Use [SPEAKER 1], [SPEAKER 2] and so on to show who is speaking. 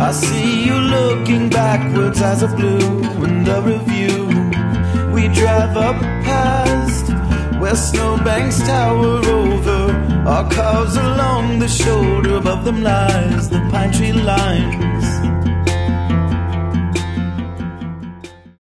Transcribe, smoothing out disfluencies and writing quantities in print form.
[SPEAKER 1] I see you looking backwards as a blue in the review. We drive up past where snowbanks tower over our cars. Along the shoulder above them lies the pine tree lines.